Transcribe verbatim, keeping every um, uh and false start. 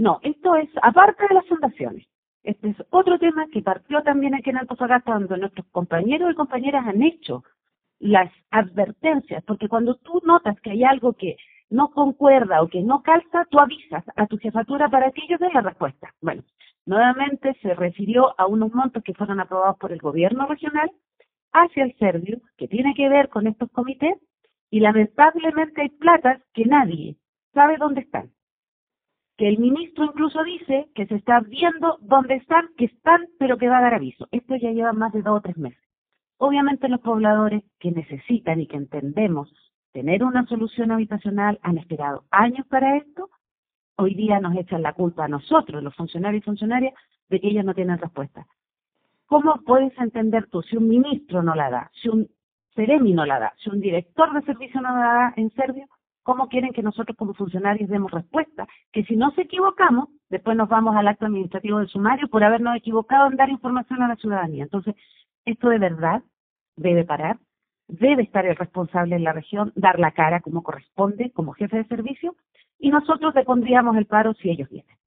No, esto es aparte de las fundaciones. Este es otro tema que partió también aquí en Antofagasta, donde nuestros compañeros y compañeras han hecho las advertencias, porque cuando tú notas que hay algo que no concuerda o que no calza, tú avisas a tu jefatura para que ellos den la respuesta. Bueno, nuevamente se refirió a unos montos que fueron aprobados por el gobierno regional hacia el Servio, que tiene que ver con estos comités, y lamentablemente hay platas que nadie sabe dónde están. Que el ministro incluso dice que se está viendo dónde están, que están, pero que va a dar aviso. Esto ya lleva más de dos o tres meses. Obviamente los pobladores que necesitan y que entendemos tener una solución habitacional han esperado años para esto. Hoy día nos echan la culpa a nosotros, los funcionarios y funcionarias, de que ellos no tienen respuesta. ¿Cómo puedes entender tú si un ministro no la da, si un seremi no la da, si un director de servicio no la da en Servio? ¿Cómo quieren que nosotros como funcionarios demos respuesta? Que si nos equivocamos, después nos vamos al acto administrativo del sumario por habernos equivocado en dar información a la ciudadanía. Entonces, esto de verdad debe parar, debe estar el responsable en la región, dar la cara como corresponde, como jefe de servicio, y nosotros le pondríamos el paro si ellos vienen.